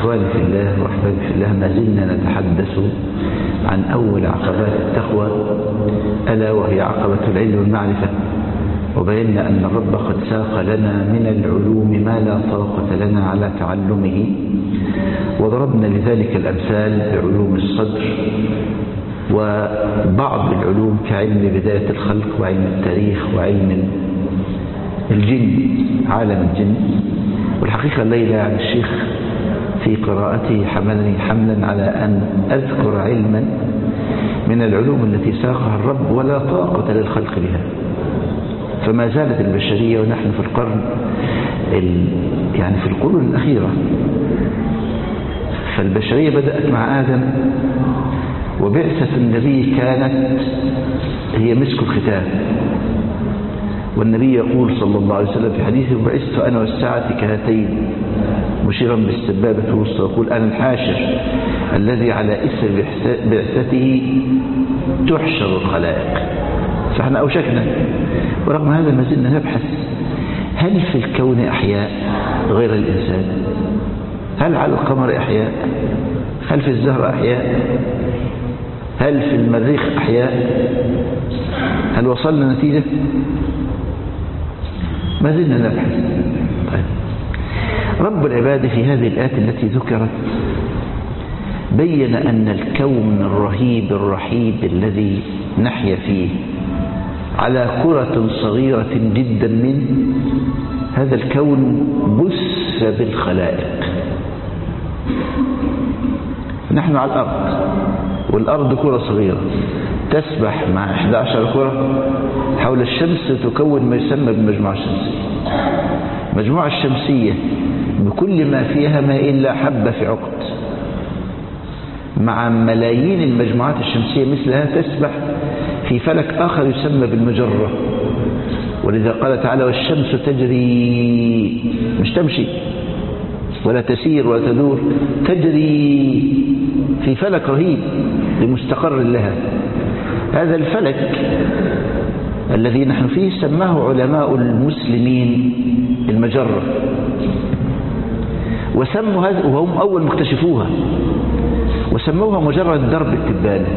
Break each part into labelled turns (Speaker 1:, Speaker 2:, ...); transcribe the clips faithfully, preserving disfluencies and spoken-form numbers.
Speaker 1: إخواني في الله وأحبابي في الله، ما زلنا نتحدث عن أول عقبات التقوى، ألا وهي عقبة العلم والمعرفة. وبينا أن الرب قد ساق لنا من العلوم ما لا طاقة لنا على تعلمه، وضربنا لذلك الأمثال بعلوم الصدر وبعض العلوم كعلم بداية الخلق وعلم التاريخ وعلم الجن، عالم الجن. والحقيقة الليلة يعني الشيخ في قراءته حملني حملا على أن أذكر علما من العلوم التي ساقها الرب ولا طاقة للخلق بها. فما زالت البشرية ونحن في القرن يعني في القرون الأخيرة، فالبشرية بدأت مع آدم، وبعثة النبي كانت هي مسك الختام. والنبي يقول صلى الله عليه وسلم في حديثه: بعثت أنا والساعة كهاتين، مشيرا بالسبابة الوسطى، يقول: أنا الحاشر الذي على إثر بعثته تحشر الخلائق. فاحنا أوشكنا، ورغم هذا ما زلنا نبحث: هل في الكون أحياء غير الإنسان؟ هل على القمر أحياء؟ هل في الزهر أحياء؟ هل في المريخ أحياء؟ هل وصلنا نتيجة؟ ما زلنا نبحث. طيب. رب العباد في هذه الآيات التي ذكرت بين أن الكون الرهيب الرحيب الذي نحيا فيه على كرة صغيرة جدا منه، هذا الكون بث بالخلائق. نحن على الأرض، والأرض كرة صغيرة تسبح مع إحدى عشرة كرة حول الشمس، تكون ما يسمى بالمجموعة الشمسية. المجموعة الشمسية بكل ما فيها ما إلا حبة في عقد، مع ملايين المجموعات الشمسية مثلها تسبح في فلك آخر يسمى بالمجرة. ولذا قال تعالى: والشمس تجري، مش تمشي ولا تسير ولا تدور، تجري في فلك رهيب لمستقر لها. هذا الفلك الذي نحن فيه سماه علماء المسلمين المجرة، وسموا هذا، وهم أول مكتشفوها، وسموها مجرة درب التبانة.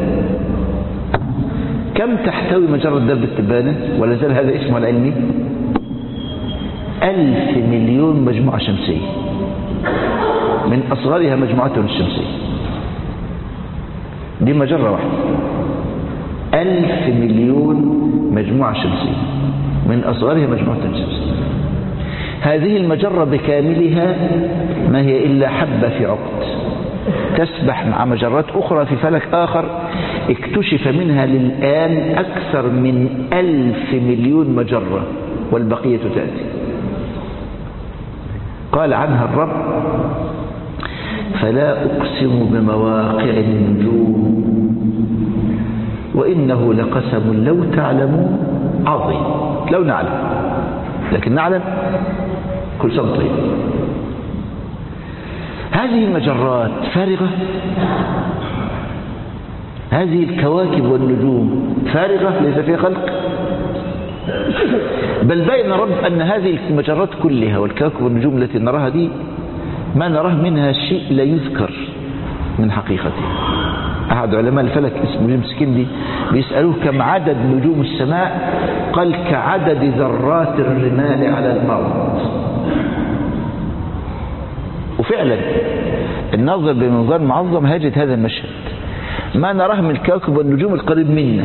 Speaker 1: كم تحتوي مجرة درب التبانة؟ ولا زال هذا اسمه العلمي: ألف مليون مجموعة شمسية، من أصغرها مجموعتهم الشمسية. دي مجرة واحدة، ألف مليون مجموعة شمسية، من أصغرها مجموعة شمسية. هذه المجرة بكاملها ما هي إلا حبة في عقد، تسبح مع مجرات أخرى في فلك آخر اكتشف منها للآن أكثر من ألف مليون مجرة، والبقية تأتي. قال عنها الرب: فلا أقسم بمواقع النجوم وإنه لقسم لو تعلمون عظيم. لو نعلم، لكن نعلم كل سنة طيب. هذه المجرات فارغة، هذه الكواكب والنجوم فارغة ليس فيها خلق، بل بين رب أن هذه المجرات كلها والكواكب والنجوم التي نراها دي ما نراه منها شيء لا يذكر من حقيقته. أحد علماء الفلك اسمه جيمس كيندي بيسألوه: كم عدد نجوم السماء؟ قال: كعدد ذرات الرمال على الأرض. وفعلا الناظر بمنظار معظم هاجد هذا المشهد، ما نراه من الكواكب والنجوم القريب منا،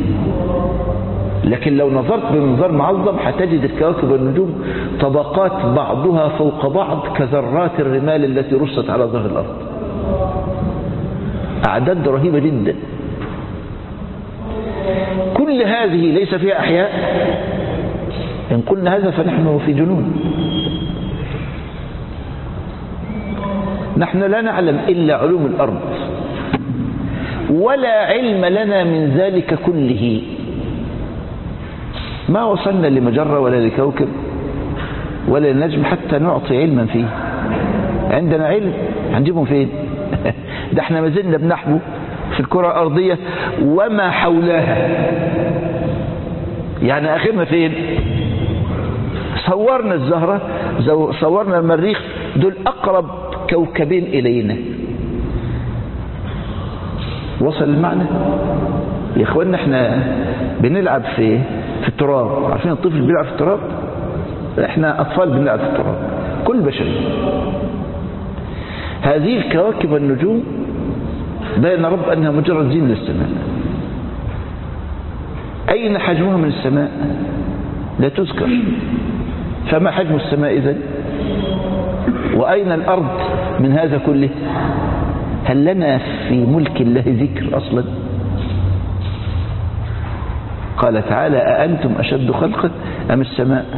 Speaker 1: لكن لو نظرت بمنظار معظم هتجد الكواكب والنجوم طبقات بعضها فوق بعض كذرات الرمال التي رصت على ظهر الأرض. أعداد رهيبة جدا. كل هذه ليس فيها أحياء؟ إن قلنا هذا فنحن في جنون. نحن لا نعلم إلا علوم الأرض، ولا علم لنا من ذلك كله. ما وصلنا لمجرة ولا لكوكب ولا لنجم حتى نعطي علما فيه. عندنا علم هنجيبهم فين؟ ده احنا ما زلنا بنحبو في الكرة الأرضية وما حولها، يعني آخرنا فين؟ صورنا الزهرة، صورنا المريخ، دول أقرب كوكبين إلينا. وصل المعنى يا إخواننا؟ احنا بنلعب في في التراب. عارفين الطفل بيلعب في التراب؟ احنا أطفال بنلعب في التراب، كل بشري. هذه الكواكب والنجوم بين رب أنها مجرد زين للسماء. أين حجمها من السماء؟ لا تذكر. فما حجم السماء إذن؟ وأين الأرض من هذا كله؟ هل لنا في ملك الله ذكر أصلا؟ قال تعالى: أأنتم أشد خلقا أم السماء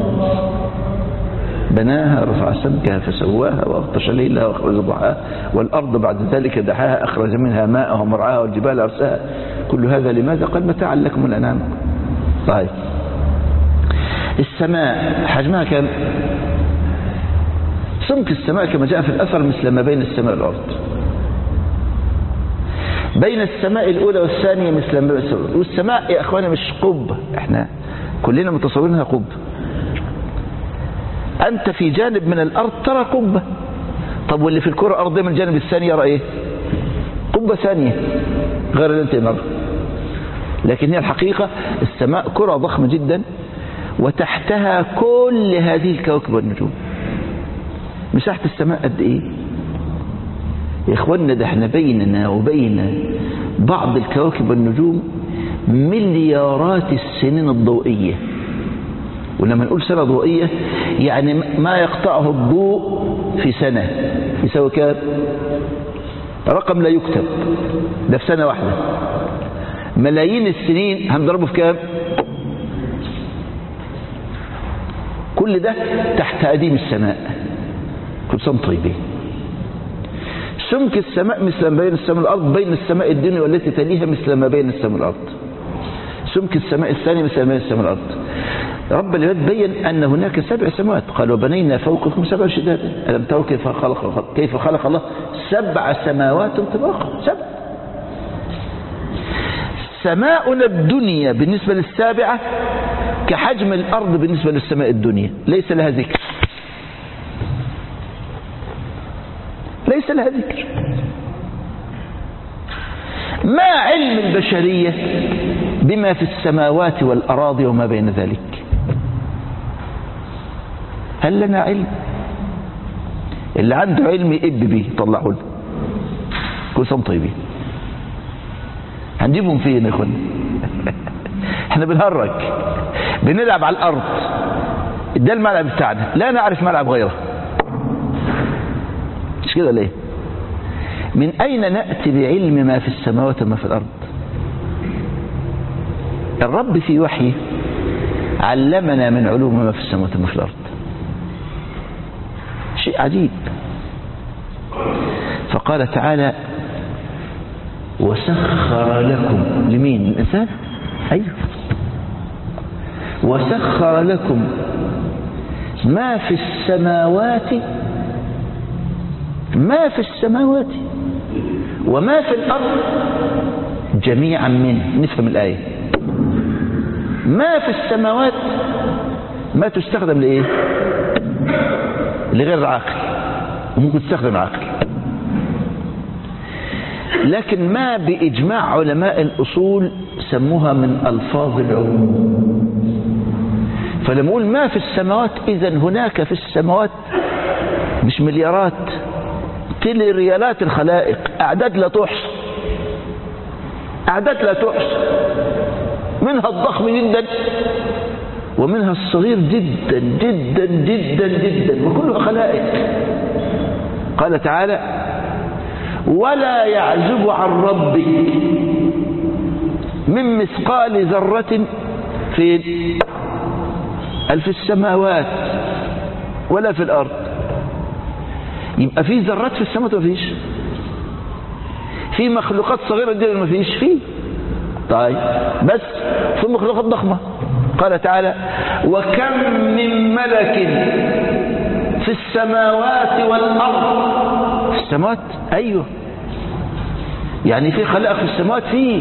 Speaker 1: بناها رفع سمكها فسواها وأغطش ليلها وأخرج ضحاها والأرض بعد ذلك دحاها أخرج منها ماءها ومرعاها والجبال أرساها كل هذا لماذا؟ قال: متاعا لكم الأنعام. طيب، السماء حجمها كم؟ سمك السماء كما جاء في الأثر مثل ما بين السماء والأرض. بين السماء الأولى والثانية مثل ما بين السماء. والسماء يا أخوانا مش قبة، احنا كلنا متصورينها قبة. أنت في جانب من الأرض ترى قبة. طب واللي في الكرة الأرضية من الجانب الثاني يرى إيه؟ قبة ثانية غير اللي أنت نرى. لكن هي الحقيقة السماء كرة ضخمة جدا وتحتها كل هذه الكواكب والنجوم. مساحة السماء قد إيه يا إخواننا؟ ده احنا بيننا وبين بعض الكواكب والنجوم مليارات السنين الضوئية. ولما نقول سنة ضوئية يعني ما يقطعه الضوء في سنة يساوي كام؟ رقم لا يكتب، ده في سنة واحدة. ملايين السنين هنضربه في كام؟ كل ده تحت أديم السماء. كل سنة طيبين. سمك السماء مثل ما بين السماء والأرض، بين السماء الدنيا والتي تليها مثل ما بين السماء والأرض. سمك السماء الثاني مثل ما بين السماء والأرض. رب العباد بين أن هناك سبع سماوات. قال: وبنينا فوقكم سبع شدادا ألم تروا كيف خلق كيف خلق الله سبع سماوات طباقا. سبع. سماؤنا الدنيا بالنسبة للسابعة كحجم الأرض بالنسبة للسماء الدنيا، ليس لها ذكر. ليس لها ذكر. ما علم البشرية بما في السماوات والأراضي وما بين ذلك؟ هل لنا علم؟ اللي عنده علم يقب بيه طلعوا له. كل سنة طيبين. هنجيبهم فين يا اخوانا؟ احنا بنهرج بنلعب على الأرض. ده الملعب بتاعنا، لا نعرف ملعب غيره. مش كده ليه؟ من أين نأتي بعلم ما في السماوات وما في الأرض؟ الرب في وحيه علمنا من علوم ما في السماوات وما في الأرض. شيء عجيب. فقال تعالى: وسخر لكم. لمين؟ الإنسان؟ أيوه. وسخر لكم ما في السماوات ما في السماوات وما في الأرض جميعا منه. نفهم الآية. ما في السماوات ما تستخدم لإيه؟ لغير العاقل، وممكن تستخدم العاقل. لكن ما بإجماع علماء الأصول سموها من ألفاظ العموم. فلما نقول ما في السماوات إذن هناك في السماوات مش مليارات، تلي ريالات الخلائق، أعداد لا تحصى. أعداد لا تحصى، منها الضخم جدا ومنها الصغير جدا جدا جدا جدا، وكلها خلائق. قال تعالى: ولا يعزب عن ربك من مثقال ذرة في في السماوات ولا في الأرض. يبقى في ذرات في السماوات وما فيش؟ في مخلوقات صغيرة جدا ما فيش فيه؟ طيب، بس في مخلوقات ضخمة. قال تعالى: وكم من ملك في السماوات والأرض. في السماوات؟ أيوه. يعني في خلائق في السماوات، فيه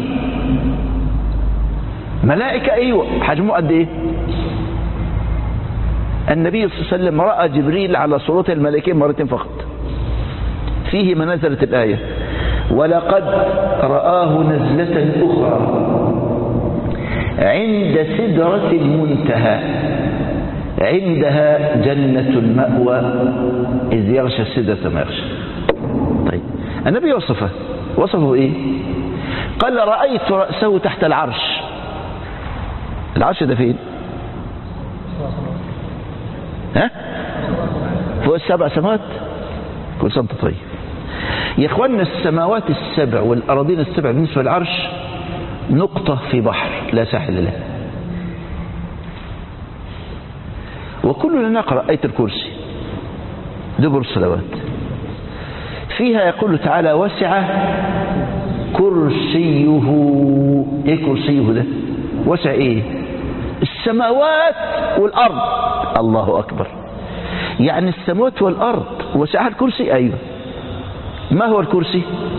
Speaker 1: ملائكة. أيوه. حجمه قد إيه؟ النبي صلى الله عليه وسلم رأى جبريل على صورته الملائكية مرتين فقط. فيه ما نزلت الآية ولقد رآه نزلة أخرى عند سدرة المنتهى عندها جنة المأوى إذ يغشى السدرة ما يغشى. طيب النبي وصفه وصفه إيه؟ قال رأيت رأسه تحت العرش. العرش ده فين؟ ها؟ فوق السبع سماوات. كل سنة طيب يا إخواننا. السماوات السبع والأراضين السبع بالنسبة للعرش نقطة في بحر لا ساحل له. وكلنا نقرأ آية الكرسي دبر الصلوات فيها يقول تعالى وسع كرسيه. ايه كرسيه ده؟ وسع ايه؟ السماوات والأرض. الله أكبر. يعني السماوات والأرض وسعها الكرسي. أيوه. ما هو الكرسي؟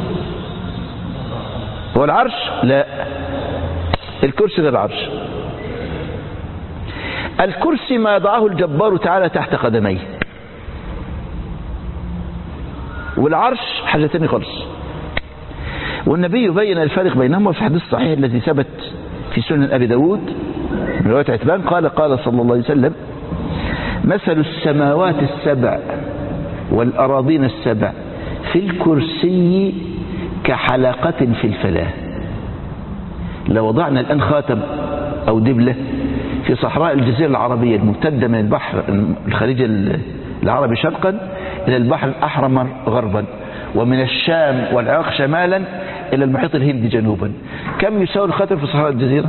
Speaker 1: هو العرش؟ لا، الكرسي ده العرش. الكرسي ما يضعه الجبار تعالى تحت قدميه، والعرش حاجة تانية خالص. والنبي بين الفرق بينهما في الحديث الصحيح الذي ثبت في سنن أبي داود من رواية عتبان قال قال صلى الله عليه وسلم مثل السماوات السبع والأراضين السبع في الكرسي كحلقة في الفلاة. لو وضعنا الآن خاتم أو دبلة في صحراء الجزيرة العربية الممتدة من البحر الخليج العربي شرقا إلى البحر الأحمر غربا ومن الشام والعراق شمالا إلى المحيط الهندي جنوبا، كم يساوي الخاتم في صحراء الجزيرة؟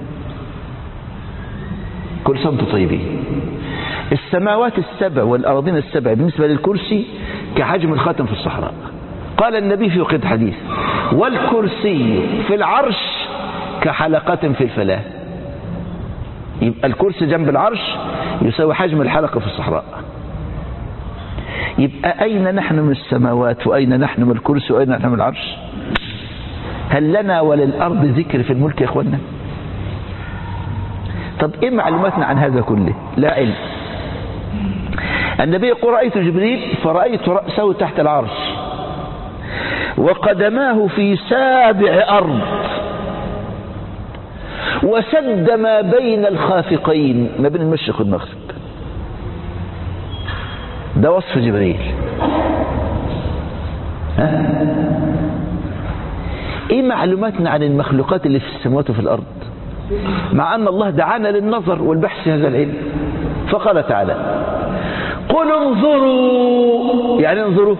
Speaker 1: كل سنة وانتم طيبين. السماوات السبع والأراضين السبع بالنسبة للكرسي كحجم الخاتم في الصحراء. قال النبي في وقت حديث والكرسي في العرش كحلقة في الفلاة. يبقى الكرسي جنب العرش يساوي حجم الحلقة في الصحراء. يبقى أين نحن من السماوات وأين نحن من الكرسي وأين نحن من العرش؟ هل لنا وللأرض ذكر في الملك يا أخوانا؟ طب إيه معلوماتنا عن هذا كله؟ لا علم. النبي يقول رأيت جبريل فرأيت رأسه تحت العرش وقدماه في سابع أرض وسد ما بين الخافقين، ما بين المشرق والمغرب. ده وصف جبريل. ها؟ ايه معلوماتنا عن المخلوقات اللي في السماوات وفي الارض؟ مع ان الله دعانا للنظر والبحث في هذا العلم. فقال تعالى قل انظروا، يعني انظروا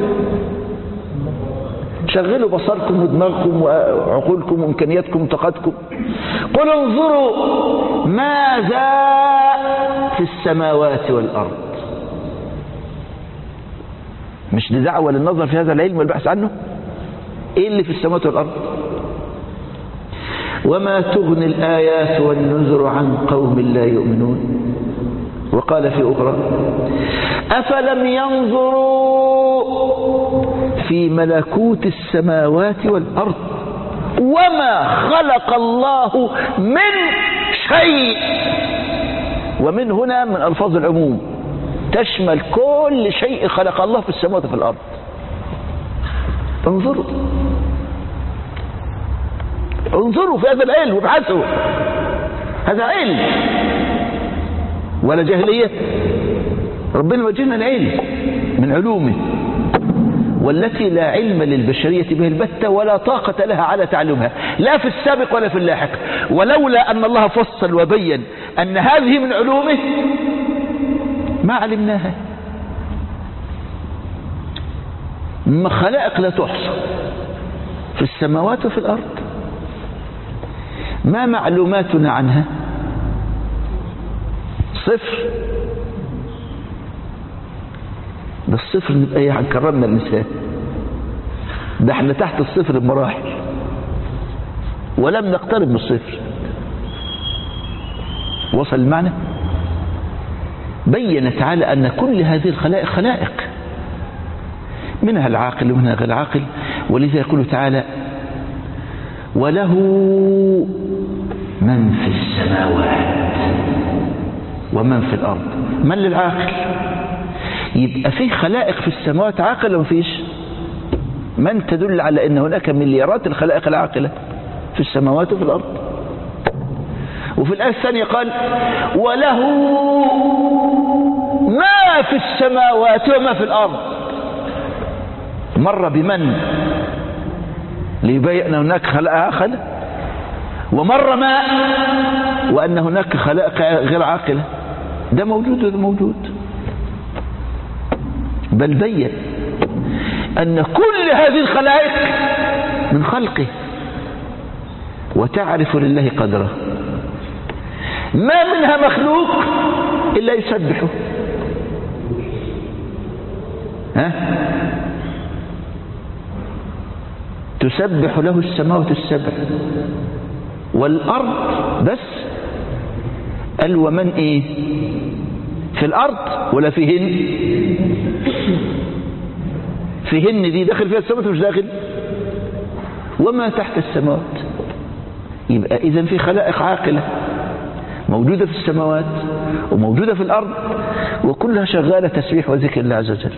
Speaker 1: شغلوا بصركم ودماغكم وعقولكم وامكانياتكم وطاقتكم. قل انظروا ماذا في السماوات والارض. مش دي دعوة للنظر في هذا العلم والبحث عنه؟ ايه اللي في السماوات والارض؟ وما تغني الآيات والنذر عن قوم لا يؤمنون. وقال في أخرى أفلم ينظروا في ملكوت السماوات والأرض وما خلق الله من شيء. ومن هنا من ألفاظ العموم تشمل كل شيء خلق الله في السماوات وفي الأرض. انظروا انظروا في هذا العلم وابحثوا. هذا علم ولا جاهلية؟ ربنا وجهنا العلم من علومه والتي لا علم للبشرية به البتة ولا طاقة لها على تعلمها، لا في السابق ولا في اللاحق. ولولا أن الله فصل وبين أن هذه من علومه ما علمناها. ما خلائق لا تحصى في السماوات وفي الأرض. ما معلوماتنا عنها؟ صفر. ده الصفر نبقى ايه؟ كرمنا النساء. ده احنا تحت الصفر بمراحل ولم نقترب من الصفر. وصل المعنى؟ بين تعالى أن كل هذه الخلائق خلائق منها العاقل ومنها غير العاقل. ولذا يقول تعالى وله من في السماوات ومن في الأرض. من للعاقل؟ يبقى فيه خلائق في السماوات عاقل ولا مفيش؟ من تدل على أن هناك مليارات الخلائق العاقلة في السماوات وفي الأرض. وفي الآية الثانية قال وله ما في السماوات وما في الأرض. مر بمن ليبين أن هناك خلائق عاقلة، ومر ما وأن هناك خلائق غير عاقلة. ده موجود وده موجود، بل بين أن كل هذه الخلائق من خلقه، وتعرف لله قدره. ما منها مخلوق إلا يسبحه. ها؟ تسبح له السماوات السبع والأرض، بس قال ومن إيه في الأرض ولا فيهن؟ فيهن دي داخل فيها السماوات مش داخل؟ وما تحت السماوات. يبقى إذن في خلائق عاقلة موجودة في السماوات وموجودة في الأرض، وكلها شغالة تسبيح وذكر الله عز وجل.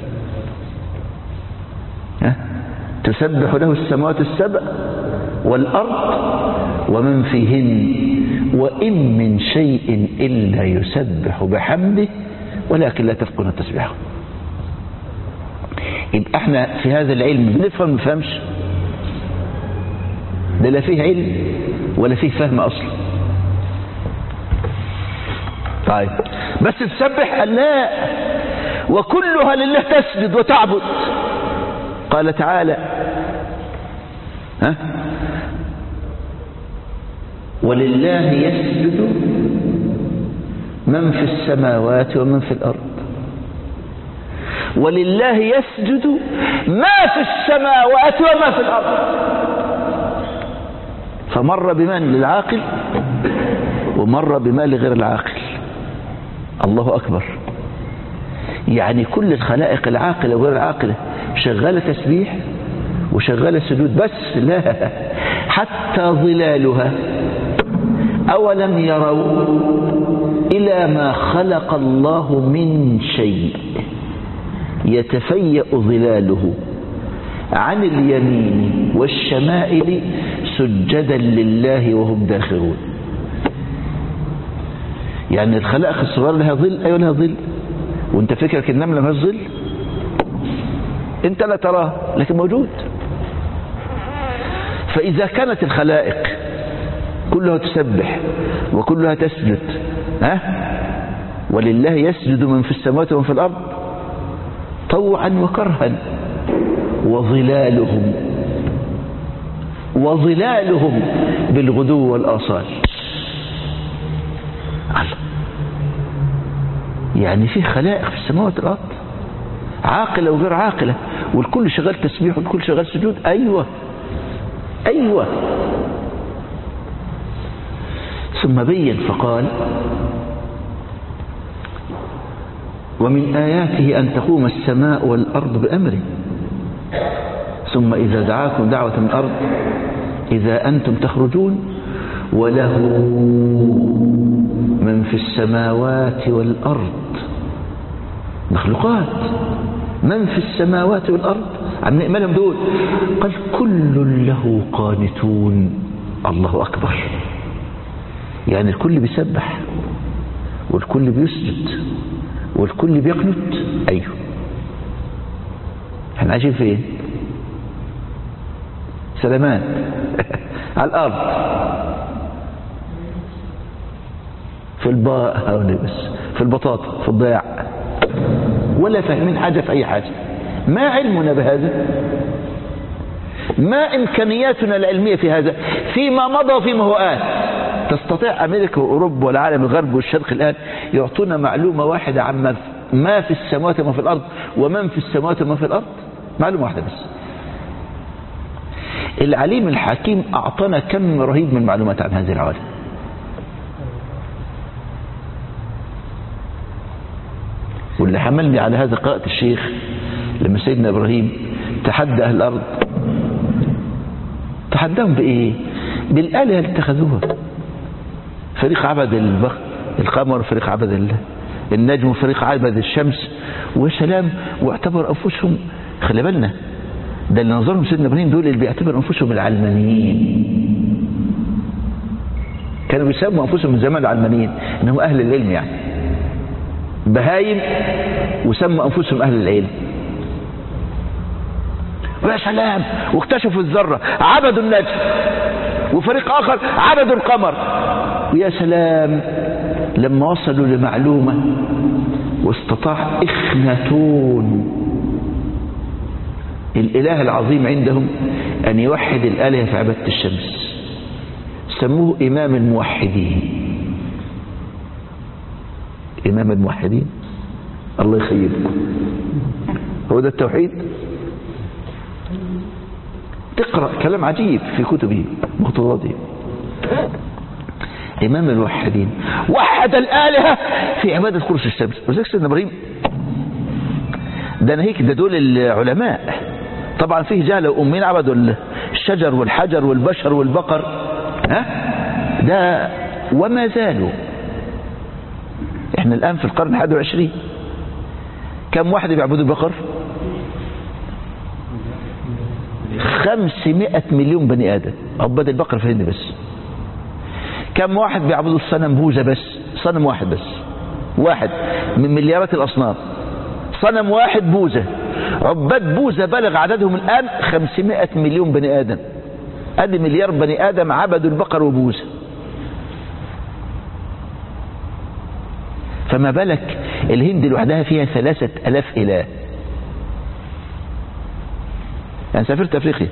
Speaker 1: تسبح له السماوات السبع والأرض ومن فيهن وإن من شيء إلا يسبح بحمده ولكن لا تفقهون تسبيحه. يبقى احنا في هذا العلم بنفهم ما بنفهمش، ده لا فيه علم ولا فيه فهم أصلا. طيب بس تسبح؟ لا، وكلها لله تسجد وتعبد. قال تعالى ها ولله يسجد من في السماوات ومن في الأرض. ولله يسجد ما في السماوات وما في الأرض. فمر بمن للعاقل ومر بما لغير العاقل. الله أكبر. يعني كل الخلائق العاقلة وغير العاقلة شغالة تسبيح وشغالة سجود، بس لا، حتى ظلالها. أولم يروا إلى ما خلق الله من شيء يتفيأ ظلاله عن اليمين والشمائل سجدا لله وهم داخرون. يعني الخلائق الصغار لها ظل، أيوة لها ظل، وانت فكرك النملة ما ظل؟ انت لا تراه لكن موجود. فإذا كانت الخلائق كلها تسبح وكلها تسجد، ها ولله يسجد من في السماوات ومن في الأرض طوعا وكرها، وظلالهم وظلالهم بالغدو والآصال. يعني في خلائق في السماوات والأرض عاقلة وغير عاقلة، والكل شغال تسبيح والكل شغال سجود. أيوة أيوة. ثم بين فقال ومن آياته أن تقوم السماء والأرض بأمره ثم إذا دعاكم دعوة من الأرض إذا أنتم تخرجون وله من في السماوات والأرض. مخلوقات من في السماوات والأرض عم نأملهم دول. قال كل له قانتون. الله أكبر. يعني الكل بيسبح والكل بيسجد والكل بيقنت. أيوه. احنا عايشين فين؟ سلامات على الأرض في الباء بس في البطاطا في الضياع، ولا فاهمين حاجة في أي حاجة. ما علمنا بهذا؟ ما إمكانياتنا العلمية في هذا؟ فيما مضى وفيما هو آت. تستطيع أمريكا وأوروبا والعالم الغرب والشرق الآن يعطونا معلومة واحدة عن ما في السماوات وما في الأرض ومن في السماوات وما في الأرض؟ معلومة واحدة بس. العليم الحكيم أعطانا كم رهيب من المعلومات عن هذه العوالم. واللي حملني على هذا قراءة الشيخ لما سيدنا إبراهيم تحدى أهل الأرض. تحداهم بإيه؟ بالآلهة اللي اتخذوها. فريق عبد القمر، فريق عبد النجم، وفريق عبد الشمس، وسلام، واعتبر أنفسهم. خلي بالنا ده اللي نظرهم سيدنا ابراهيم دول اللي بيعتبروا انفسهم العلمانيين، كانوا بيسموا انفسهم من زمان العلمانيين، انهم اهل العلم، يعني بهايم وسموا انفسهم اهل العلم. ويا سلام، واكتشفوا الذره عبدوا النجم، وفريق اخر عبدوا القمر. ويا سلام لما وصلوا لمعلومه واستطاع اخناتون الاله العظيم عندهم ان يوحد الالهه في عباده الشمس، سموه امام الموحدين. امام الموحدين، الله يخيبكم، هو ده التوحيد؟ تقرأ كلام عجيب في كتبه مخطوطاته. إمام الموحدين وحد الآلهة في عبادة قرص الشمس. وذلك سيدنا إبراهيم ده نهيك، ده دول العلماء طبعا، فيه جهل وأمين عبدوا الشجر والحجر والبشر والبقر، ها ده وما زالوا. احنا الآن في القرن الحادي والعشرين كم واحد بيعبدوا البقر؟ خمسمائة مليون بني آدم عباد البقر في الهند بس. كم واحد بيعبدوا الصنم بوذا بس؟ صنم واحد بس، واحد من مليارات الأصنام، صنم واحد بوذا. عباد بوذا بلغ عددهم الآن خمسمائة مليون بني آدم، ادي مليار بني آدم عبدوا البقر وبوذا. فما بالك الهند لوحدها فيها ثلاثة ألاف إله. أنا سافرت أفريقيا،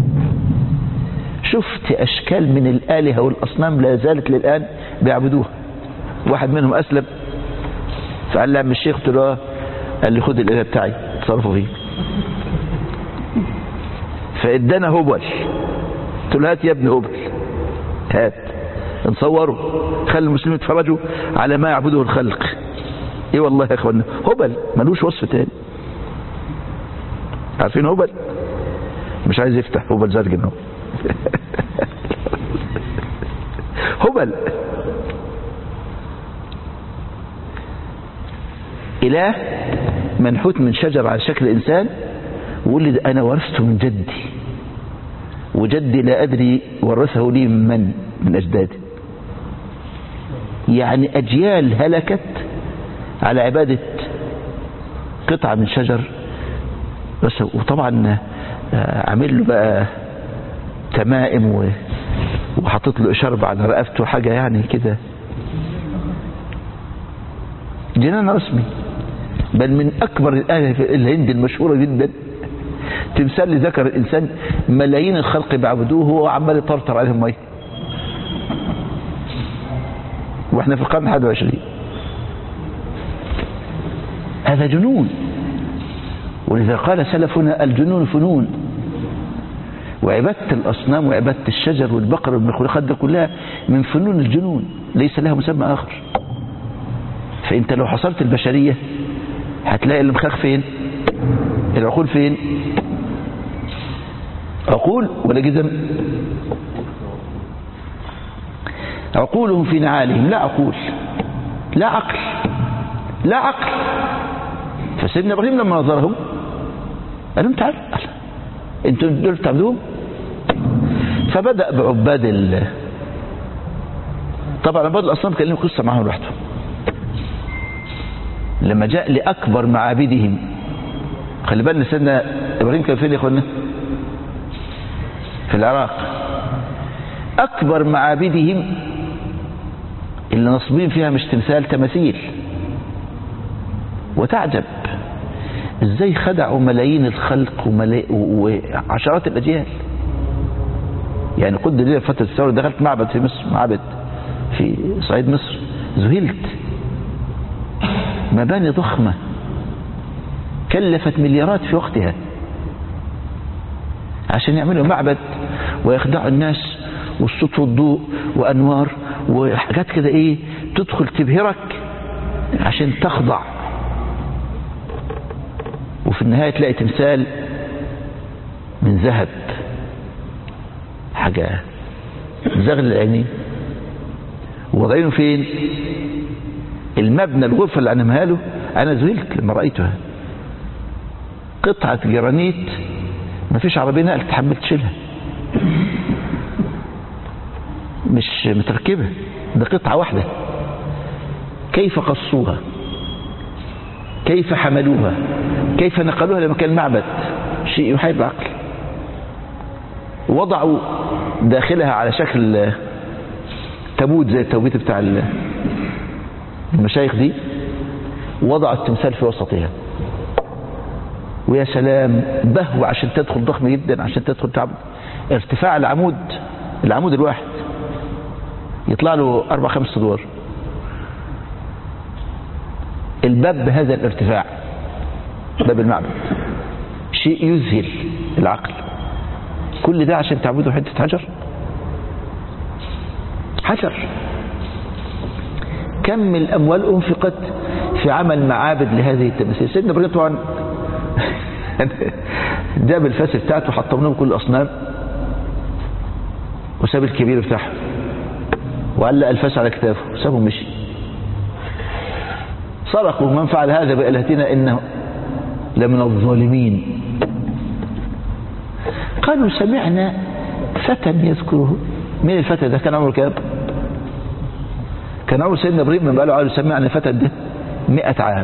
Speaker 1: شفت أشكال من الآلهة والأصنام لا زالت للآن بيعبدوها. واحد منهم أسلم فقال لي عم الشيخ، قلت له قال لي خد الإله بتاعي تصرفوا فيه، فإدانا هبل. قلت له هات يا ابن هبل، هات نصوره، خلي المسلمين يتفرجوا على ما يعبده الخلق. ايه والله يا اخوانا، هبل ملوش وصف تاني. عارفين هبل؟ مش عايز يفتح، هبل زرجن هو هبل إله منحوت من شجر على شكل إنسان، ويقول لي أنا ورثته من جدي، وجدي لا أدري ورثه لي من من أجدادي. يعني أجيال هلكت على عبادة قطعة من شجر بس. وطبعا عامل له بقى تمائم وحطت له إشارة على رقبته، حاجة يعني كده جنان رسمي. بل من أكبر الآلهة في الهند المشهورة جدا تمثال لذكر الإنسان، ملايين الخلق بيعبدوه وهو عمال يطرطر عليهم ميه، واحنا في القرن الحادي والعشرين. هذا جنون. ولذا قال سلفنا الجنون فنون. وعبادة الأصنام وعبادة الشجر والبقر والمخلوقات ده كلها من فنون الجنون، ليس لها مسمى آخر. فأنت لو حصرت البشرية هتلاقي المخاخ فين؟ العقول فين؟ عقول ولا جزم؟ عقولهم في نعالهم، لا عقول، لا عقل، لا عقل. فسيدنا إبراهيم لما نظرهم قال لهم تعالوا، انتوا دول تعبدوهم. فبدأ بعباد ال طبعا عباد الأصنام كان لهم قصة معهم لوحدهم. لما جاء لأكبر معابدهم، خلي بالنا سيدنا إبراهيم كان فين يا اخوانا؟ في العراق. أكبر معابدهم اللي نصبين فيها مش تمثال، تماثيل. وتعجب ازاي خدعوا ملايين الخلق وملا... وعشرات الأجيال. يعني قد لي فترة الثورة دخلت معبد في مصر، معبد في صعيد مصر، ذهلت. مباني ضخمة كلفت مليارات في وقتها عشان يعملوا معبد ويخدعوا الناس، والصوت والضوء وأنوار وحاجات كده ايه تدخل تبهرك عشان تخضع، وفي النهاية تلاقي تمثال من ذهب، حاجة زغل العينين. وضعينه فين؟ المبنى الغرفة اللي عنمها له، أنا ذهلت لما رأيتها. قطعة جرانيت ما فيش عربية نقل تحمل تشيلها، مش متركبة، ده قطعة واحدة. كيف قصوها، كيف حملوها، كيف نقلوها لمكان المعبد، شيء يحير العقل. وضعوا داخلها على شكل تابوت زي التابوت بتاع المشايخ دي، وضعوا التمثال في وسطها، ويا سلام بهو عشان تدخل، ضخم جدا عشان تدخل تعبد. ارتفاع العمود، العمود الواحد يطلع له أربع خمس أدوار، الباب بهذا الارتفاع، باب المعبد، شيء يذهل العقل. كل ده عشان تعبدوا حتة حجر؟ حجر. كم من الأموال أنفقت في عمل معابد لهذه التماثيل. سيدنا إبراهيم طبعا جاب الفاس بتاعته حطم لهم كل الأصنام وساب الكبير بتاعه وعلق الفاس على كتافه وسابه مشي. صرخوا من فعل هذا بآلهتنا إنه لمن الظالمين. قالوا سمعنا فتى يذكره. مين الفتى ده؟ كان عمره كام؟ كان عمر سيدنا إبراهيم من قالوا قالوا سمعنا فتى ده مئة عام.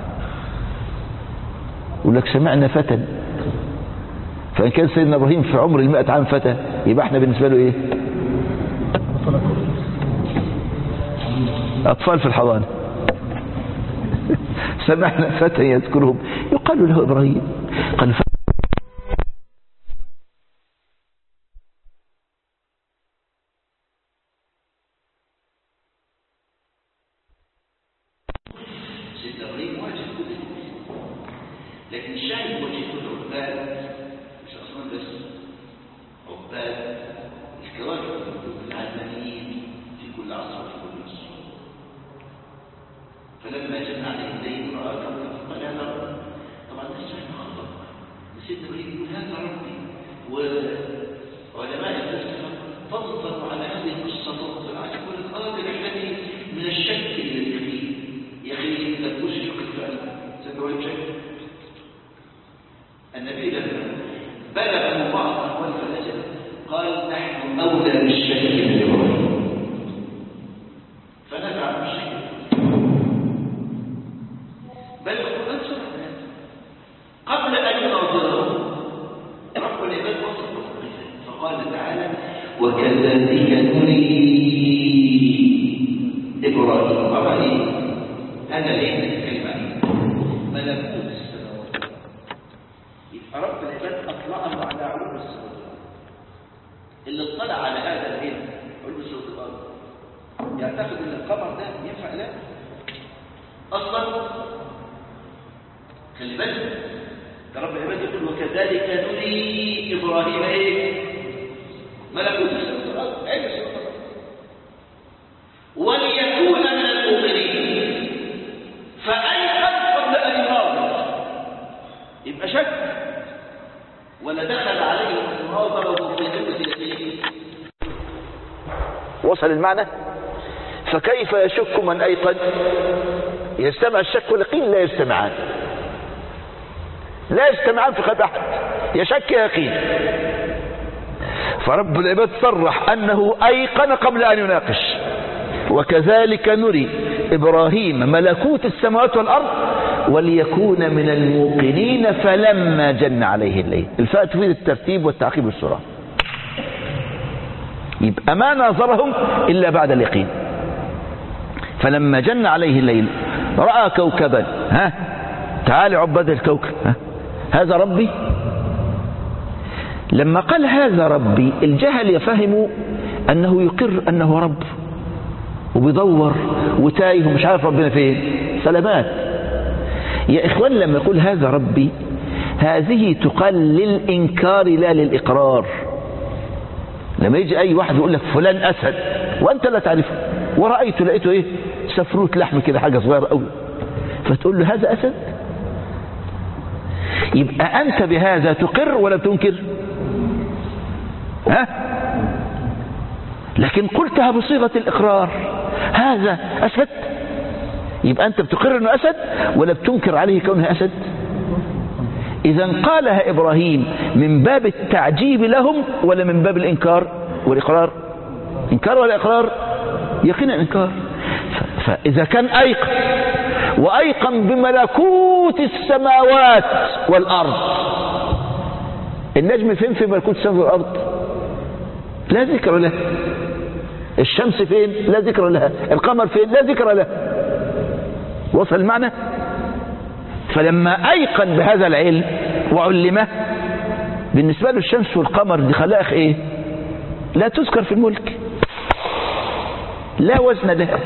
Speaker 1: يقول لك سمعنا فتى، فإن كان سيدنا إبراهيم في عمر المئة عام فتى، يبقى احنا بالنسبة له ايه؟ أطفال في الحضانة. سمعنا فتى يذكرهم يقال له إبراهيم. قال
Speaker 2: سيدنا إبراهيم واجه كل الناس، لكن الشاهد وجهه العباد مش أصلا بس عباد الكرام العلمانيين في كل عصر وفي كل عصر. فلما جمع عليه الليل ورأى كوكبا قال هذا ربي. طبعا الناس فهم خطأ. سيدنا إبراهيم يقول هذا ربي، وعلماء الفلسفة فضلوا على هذه القصة فضل العجب والقادر الذي من الشك الذي فيه. يا أخي أنت تشرك الفعل سيدنا شك. النبي لما بلغ بعض أقوال الفلاسفة قال نحن أولى بالشك من إبراهيم، فنفع بالشك. بل القرآن سبحانه قبل أن يناظره رب العباد وصف موقفه فقال تعالى وكذلك نري إبراهيم. طبعا إيه؟ أنا ليه الكلمة ملكوت السماوات. يبقى رب العباد أطلعه على علوم السماوات. اللي اطلع على هذا العلم علوم السماوات يعتقد أن القمر ده ينفع لا أصلا. خلي بالك ده رب العباد يقول وكذلك نري إبراهيم إيه؟ ملكوت السماوات علم السماوات وليكون من المؤمنين. فأيقن قبل أن يناظر يبقى شك ولا دخل عليه المناظرة في ذمة الدين.
Speaker 1: وصل المعنى؟ فكيف يشك من أيقن؟ يجتمع الشك واليقين؟ لا يجتمعان، لا يجتمعان في قلب أحد، يا شك يا يقين. فرب العباد صرح أنه أيقن قبل أن يناقش. وكذلك نري إبراهيم ملكوت السماوات والأرض وليكون من الموقنين فلما جن عليه الليل. الفاء تفيد الترتيب والتعقيب والسرعة. يبقى ما ناظرهم إلا بعد اليقين. فلما جن عليه الليل رأى كوكبا. ها تعالى عباد الكوكب، ها هذا ربي. لما قال هذا ربي الجهل يفهموا أنه يقر أنه رب وبيدور وتايه ومش عارف ربنا فين. سلامات يا إخوان. لما يقول هذا ربي هذه تقال للإنكار لا للإقرار. لما يجي أي واحد يقول لك فلان أسد وأنت لا تعرفه ورأيته لقيته إيه سفروت لحم كده حاجة صغيرة قوي فتقول له هذا أسد. يبقى أنت بهذا تقر ولا تنكر؟ ها؟ لكن قلتها بصيغة الإقرار هذا أسد، يبقى أنت بتقر أنه أسد ولا بتنكر عليه كونه أسد؟ إذا قالها إبراهيم من باب التعجيب لهم ولا من باب الإنكار والإقرار؟ إنكار ولا إقرار؟ يقينا إنكار. فإذا كان أيقن وأيقن بملكوت السماوات والأرض، النجم فين في ملكوت السماوات والأرض؟ لا ذكر له. الشمس فين؟ لا ذكر لها. القمر فين؟ لا ذكر له. وصل المعنى؟ فلما أيقن بهذا العلم وعلمه، بالنسبة له الشمس والقمر دي خلائق إيه؟ لا تذكر في الملك، لا وزن لها،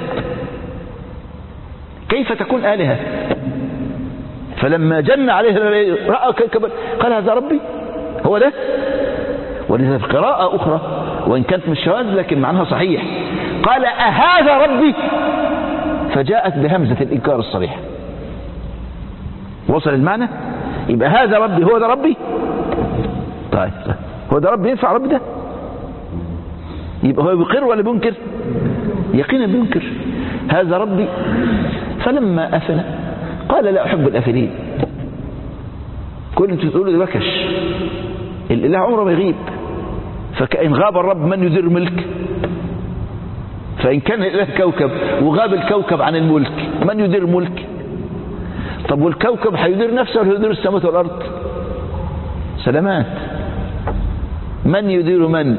Speaker 1: كيف تكون آلهة؟ فلما جن عليه رأى كوكبا قال هذا ربي، هو ده. ولذا في قراءة أخرى وإن كانت مش شواذ لكن معناها صحيح، قال أهذا ربي، فجاءت بهمزة الإنكار الصريح. وصل المعنى؟ يبقى هذا ربي، هو ده ربي. طيب هو ده ربي، ينفع ربي ده؟ يبقى هو بيقر ولا بينكر؟ يقينا بينكر. هذا ربي. فلما أفل قال لا أحب الأفلين. كل انتوا تقولوا ده بكش، الإله عمره ما يغيب، فكأن غاب الرب من يدير ملك؟ فإن كان الإله كوكب وغاب الكوكب عن الملك، من يدير ملك؟ طب والكوكب هيدير نفسه ولا يدير السماوات والأرض؟ سلامات. من يدير من؟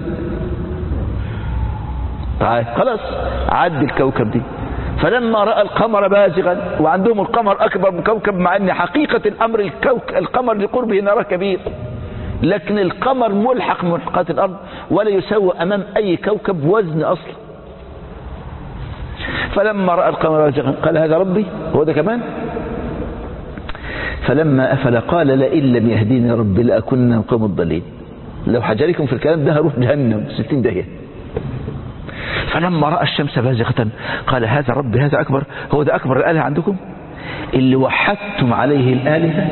Speaker 1: طيب خلاص عد الكوكب دي. فلما رأى القمر بازغا، وعندهم القمر أكبر من كوكب، مع أن حقيقة الأمر الكوكب القمر لقربه نراه كبير، لكن القمر ملحق من ملحقات الأرض ولا يسوى أمام أي كوكب وزن أصلا. فلما رأى القمر بازغا قال هذا ربي، هو ده كمان. فلما أفل قال لئن لم يهديني ربي لأكون من القوم الضالين. لو حجركم في الكلام ده هروح جهنم ستين داهية. فلما رأى الشمس بازغة قال هذا ربي، هذا أكبر، هو ده أكبر الآلهة عندكم اللي وحدتم عليه الآلهة.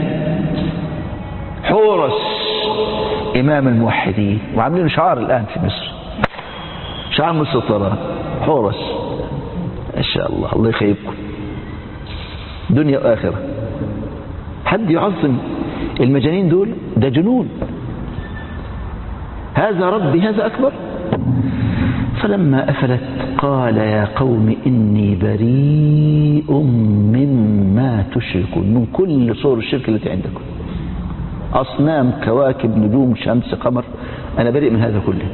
Speaker 1: حورس إمام الموحدين، وعاملين شعار الآن في مصر، شعار مصر الطيران، حورس. إن شاء الله الله يخيبكم دنيا وآخرة. حد يعظم المجانين دول؟ ده جنون. هذا ربي، هذا أكبر. فلما أفلت قال يا قوم إني بريء مما تشركون، من كل صور الشرك التي عندكم، أصنام، كواكب، نجوم، شمس، قمر، أنا بريء من هذا كله.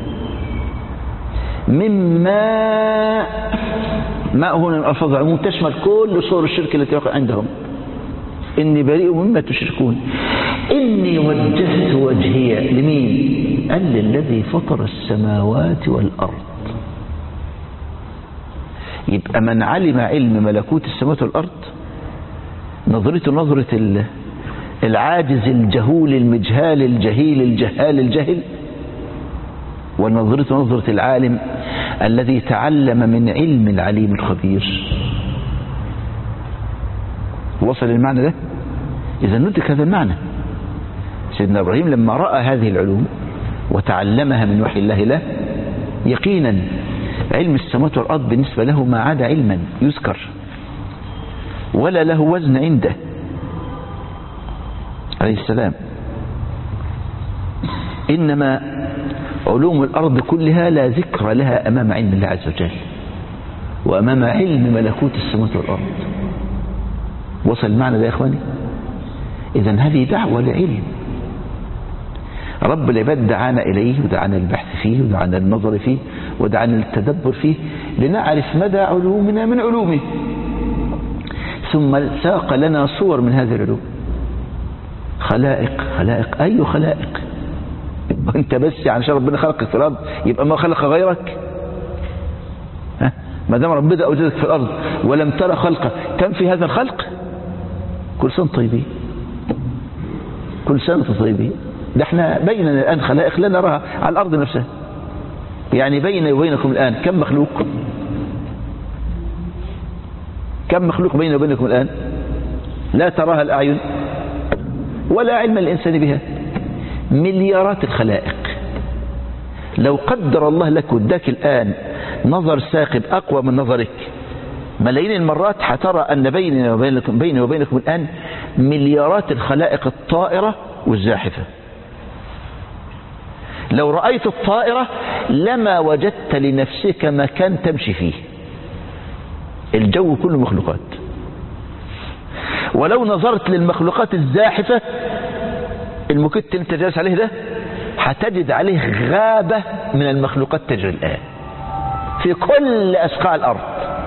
Speaker 1: مما، ما هنا من ألفاظ العموم تشمل كل صور الشرك التي وقع عندهم. إني بريء مما تشركون. إني وجهت وجهي لمين؟ قال للذي فطر السماوات والأرض. يبقى من علم علم ملكوت السماوات والأرض نظرته نظرة العاجز الجهول المجهال الجهيل الجهال الجهل، ونظرته نظرة العالم الذي تعلم من علم العليم الخبير. وصل المعنى ده؟ إذا ندرك هذا المعنى. سيدنا إبراهيم لما رأى هذه العلوم وتعلمها من وحي الله له، يقينا علم السماوات والأرض بالنسبة له ما عاد علما يذكر ولا له وزن عنده عليه السلام. إنما علوم الأرض كلها لا ذكر لها أمام علم الله عز وجل وأمام علم ملكوت السماوات والأرض. وصل المعنى ده يا إخواني؟ إذن هذه دعوة لعلم. رب العباد دعانا إليه ودعانا البحث فيه ودعانا النظر فيه ودعانا التدبر فيه لنعرف مدى علومنا من علومه، ثم ساق لنا صور من هذه العلوم. خلائق خلائق أي خلائق؟ وانت بس عشان ربنا خلقك في الأرض يبقى ما خلق غيرك؟ ها؟ ما دام ربنا أوجدك في الأرض ولم ترى خلقه تنفي هذا الخلق؟ كل سنة طيبين، كل سنة طيبين. ده احنا بيننا الآن خلائق لا نراها على الأرض نفسها. يعني بيني وبينكم الآن كم مخلوق؟ كم مخلوق بيني وبينكم الآن لا تراها الأعين ولا علم الإنسان بها؟ مليارات الخلائق. لو قدر الله لك وداك الآن نظر ثاقب أقوى من نظرك ملايين المرات، هترى أن بيننا وبينكم بيني وبينكم الآن مليارات الخلائق الطائرة والزاحفة. لو رأيت الطائرة لما وجدت لنفسك مكان تمشي فيه، الجو كله مخلوقات. ولو نظرت للمخلوقات الزاحفة، المكت اللي انت جالس عليه ده هتجد عليه غابة من المخلوقات تجري الآن في كل أسقاع الأرض.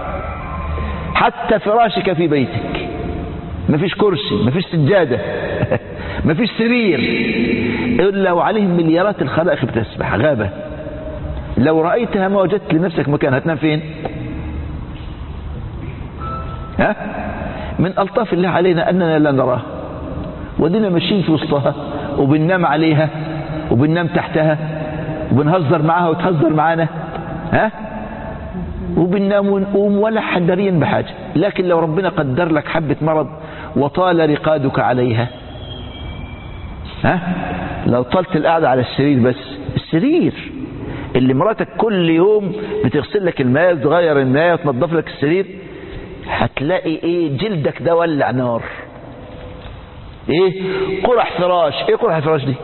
Speaker 1: حتى فراشك في بيتك مفيش كرسي، مفيش سجادة، مفيش سرير إلا وعليهم مليارات الخلائق بتسبح، غابة. لو رأيتها ما وجدت لنفسك مكان، هتنام فين؟ ها؟ من ألطاف الله علينا أننا لا نراها، ودينا ماشيين في وسطها وبننام عليها وبننام تحتها وبنهزر معاها وتهزر معانا، ها؟ وبننام ونقوم ولا حدرين بحاجة. لكن لو ربنا قدر لك حبة مرض وطال رقادك عليها، ها؟ لو طلت القعدة على السرير، بس السرير اللي مراتك كل يوم بتغسل لك الماء وتغير الماء وتنظف لك السرير، هتلاقي ايه؟ جلدك ده ولع نار. ايه؟ قرح فراش. ايه قرح الفراش دي؟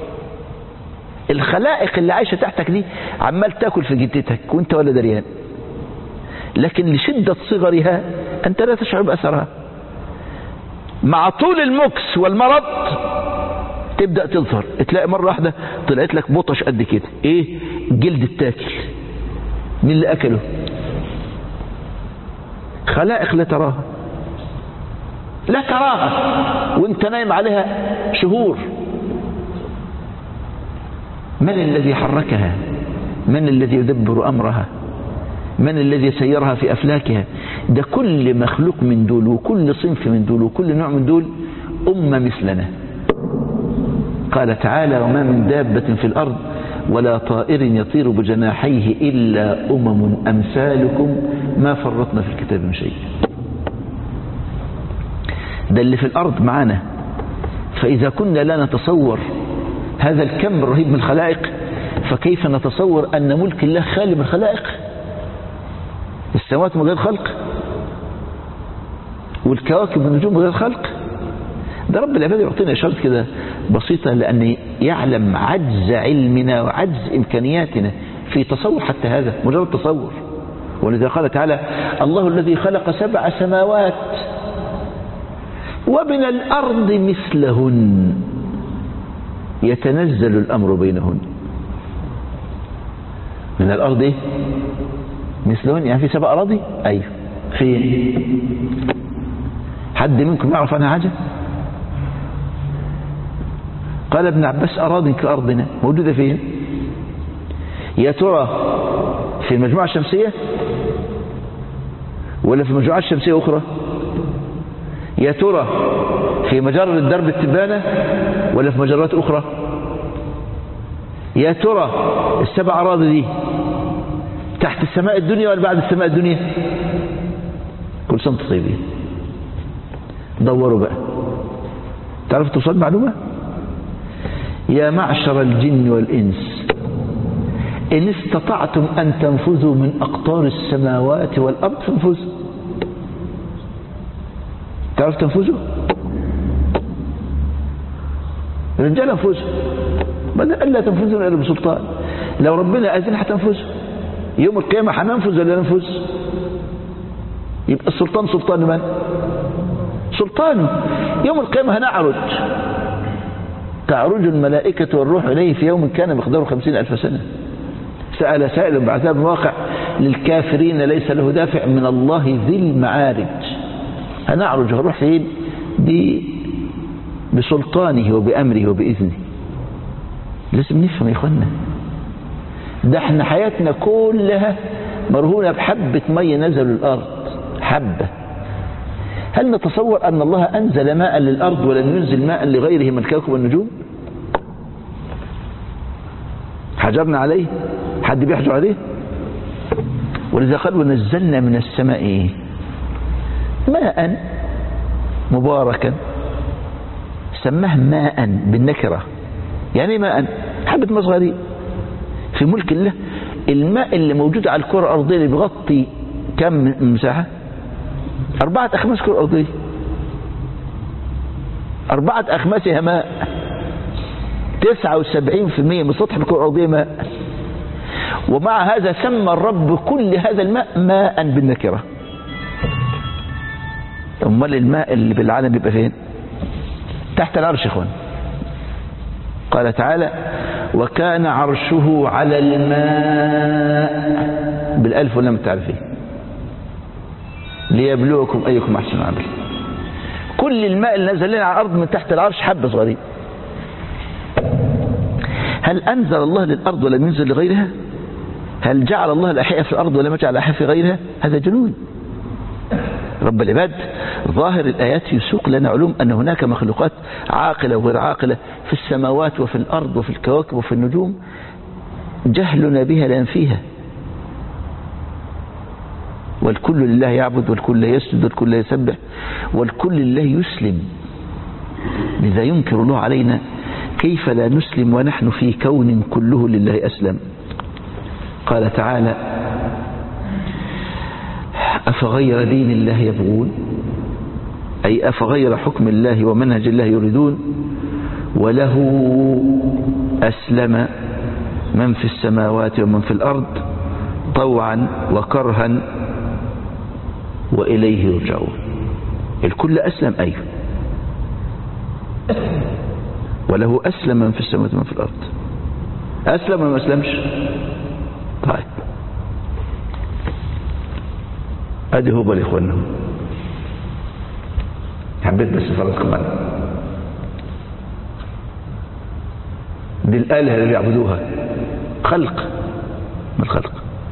Speaker 1: الخلائق اللي عايشة تحتك دي عمال تاكل في جدتك وانت ولا دريان، لكن لشدة صغرها انت لا تشعر بأثرها. مع طول المكس والمرض تبدأ تظهر، تلاقي مرة واحدة طلعت لك بطش قد كده. ايه؟ جلد التاكل. مين اللي اكله؟ خلائق لا تراها، لا تراها وانت نايم عليها شهور. من الذي حركها؟ من الذي يدبر أمرها؟ من الذي سيرها في أفلاكها؟ ده كل مخلوق من دول وكل صنف من دول وكل نوع من دول أمة مثلنا. قال تعالى: وما من دابة في الأرض ولا طائر يطير بجناحيه إلا أمم أمثالكم ما فرطنا في الكتاب من شيء. ده اللي في الأرض معانا. فإذا كنا لا نتصور هذا الكم الرهيب من الخلائق، فكيف نتصور أن ملك الله خالي من الخلائق؟ السماوات من غير خلق، والكواكب والنجوم من غير خلق. ده رب العباد يعطينا إشارة كده بسيطة، لأن يعلم عجز علمنا وعجز إمكانياتنا في تصور حتى هذا، مجرد تصور. ولذا قال تعالى: الله الذي خلق سبع سماوات ومن الأرض مثلهن يتنزل الأمر بينهن. من الأرض إيه؟ مثلهن، يعني في سبع أراضي. أيوه. فين؟ حد منكم يعرف عنها حاجة؟ قال ابن عباس: أراض كأرضنا. موجودة فين؟ يا ترى في المجموعة الشمسية ولا في مجموعات شمسية أخرى؟ يا ترى في مجرة درب التبانة ولا في مجرات أخرى؟ يا ترى السبع أراضي دي تحت السماء الدنيا ولا بعد السماء الدنيا؟ كل سنة طيبين. دوروا بقى، تعرف توصل معلومة؟ يا معشر الجن والإنس إن استطعتم أن تنفذوا من أقطار السماوات والأرض فانفذوا. تعرف تنفذوا؟ الرجال انفذوا، بدل ألا تنفذوا إلا بسلطان. لو ربنا أذن هتنفذوا. يوم القيامة هننفذ ولا ننفذ؟ يبقى السلطان سلطان من؟ سلطانه. يوم القيامة هنعرج، تعرج الملائكة والروح إليه في يوم كان مقداره خمسين ألف سنة. سأل سائل بعذاب واقع للكافرين ليس له دافع من الله ذي المعارج. هنعرج هنروح فين؟ دي بسلطانه وبأمره وبإذنه. لازم نفهم يا إخوانا، ده احنا حياتنا كلها مرهونة بحبة مية نزلوا الأرض، حبة. هل نتصور أن الله أنزل ماء للأرض ولم ينزل ماء لغيره من الكواكب والنجوم؟ حجرنا عليه؟ حد بيحجر عليه؟ ولذا قال: ونزلنا من السماء ماء مباركا. سماه ماء بالنكرة. يعني ماء حبة ماء صغيرة. في ملك الله الماء اللي موجود على الكرة الأرضية اللي بيغطي كم مساحة؟ أربعة أخماس كرة أرضية، أربعة أخماسها ماء. تسعة وسبعين بالمئة من سطح الكرة الأرضية ماء، ومع هذا سمى الرب كل هذا الماء ماء بالنكرة. امال الماء اللي بالعالم بيبقى فين؟ تحت العرش يا اخوان. قال تعالى وكان عرشه على الماء بالالف واللام التعريفيه ليبلوكم ايكم احسن عملا. كل الماء اللي نزل لنا على الارض من تحت العرش حبه صغيرين. هل انزل الله للارض ولم ينزل لغيرها؟ هل جعل الله الاحياء في الارض ولم يجعل الاحياء في غيرها؟ هذا جنون. رب العباد ظاهر الآيات يسوق لنا علوم أن هناك مخلوقات عاقلة وغير عاقلة في السماوات وفي الأرض وفي الكواكب وفي النجوم جهلنا بها لا ينفيها. والكل لله يعبد والكل يسجد والكل يسبح والكل لله يسلم. لذا ينكر الله علينا كيف لا نسلم ونحن في كون كله لله أسلم. قال تعالى أفغير دين الله يبغون أي أفغير حكم الله ومنهج الله يريدون وله أسلم من في السماوات ومن في الأرض طوعا وكرها وإليه يرجعون. الكل أسلم أيوه، وله أسلم من في السماوات ومن في الأرض. أسلم ولا ما أسلمش؟ طيب ادي هو بالاخوان. حبيت بس فرصكم معنا دي الآلهة اللي يعبدوها خلق من الخلق.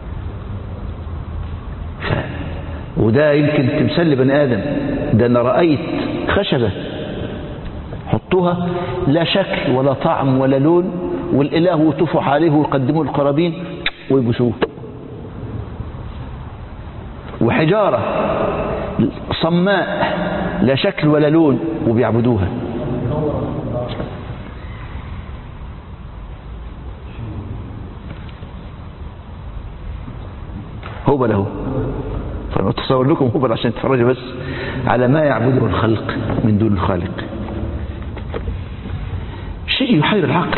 Speaker 1: ف... وده يمكن تمثال لبني آدم. ده أنا رأيت خشبة حطوها لا شكل ولا طعم ولا لون والإله وطفح عليه ويقدموا القرابين ويبسوه. وحجارة صماء لا شكل ولا لون وبيعبدوها. هو له. فنتصور لكم هو عشان تتفرجوا بس على ما يعبده الخلق من دون الخالق. شيء يحير العقل.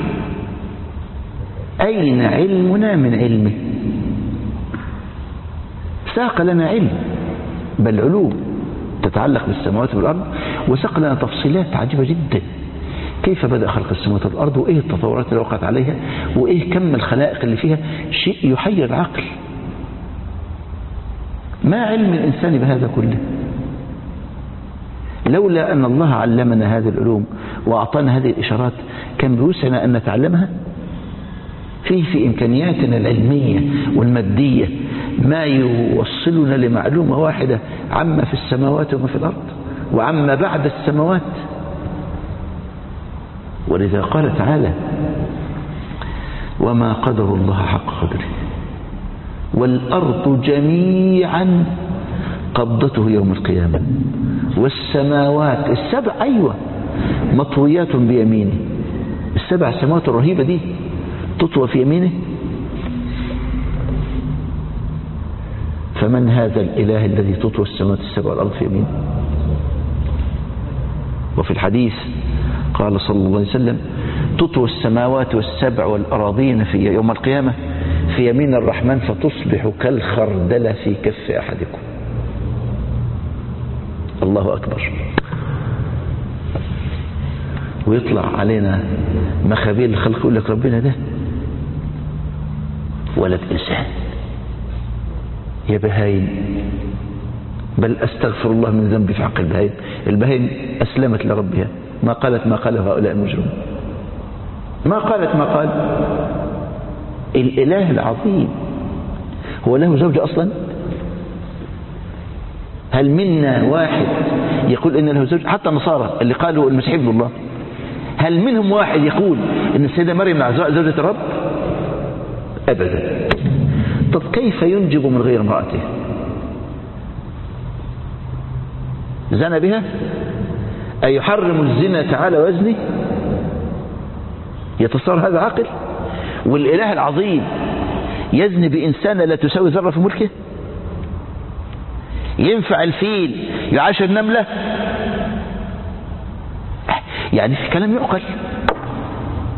Speaker 1: أين علمنا من علمه؟ ساق لنا علم بل علوم تتعلق بالسماوات والأرض، وساق لنا تفصيلات عجيبة جدا. كيف بدأ خلق السماوات والأرض وإيه التطورات اللي وقعت عليها وإيه كم الخلائق اللي فيها. شيء يحير العقل. ما علم الإنسان بهذا كله؟ لولا أن الله علمنا هذه العلوم وأعطانا هذه الإشارات كان بوسعنا أن نتعلمها. فيه في إمكانياتنا العلمية والمادية ما يوصلنا لمعلومة واحدة عما في السماوات وما في الأرض وعما بعد السماوات. ولذا قال تعالى وما قدر الله حق قدره والأرض جميعا قبضته يوم القيامة والسماوات السبع أيوة مطويات بيمينه. السبع سماوات الرهيبة دي تطوى في يمينه. فمن هذا الإله الذي تطوى السماوات السبع والأرض في يمينه؟ وفي الحديث قال صلى الله عليه وسلم تطوى السماوات والسبع والأراضين في يوم القيامة في يمين الرحمن فتصبح كالخردلة في كف أحدكم. الله أكبر. ويطلع علينا مخابيل الخلق يقول لك ربنا ده ولد إنسان يا بهايم. بل أستغفر الله من ذنبي في حق البهايم. البهايم أسلمت لربها ما قالت ما قاله هؤلاء المجرمون. ما قالت ما قال. الإله العظيم هو له زوجة أصلا؟ هل منا واحد يقول إن له زوجة؟ حتى النصارى اللي قالوا المسيح ابن الله هل منهم واحد يقول إن السيدة مريم زوجة الرب؟ أبدا. طب كيف ينجب من غير امرأته؟ زنى بها؟ أيحرم الزنا تعالى وزني؟ يتصور هذا عاقل؟ والإله العظيم يزني بإنسانة لا تساوي ذرة في ملكه؟ ينفع الفيل يعاشر نملة؟ يعني في كلام يعقل.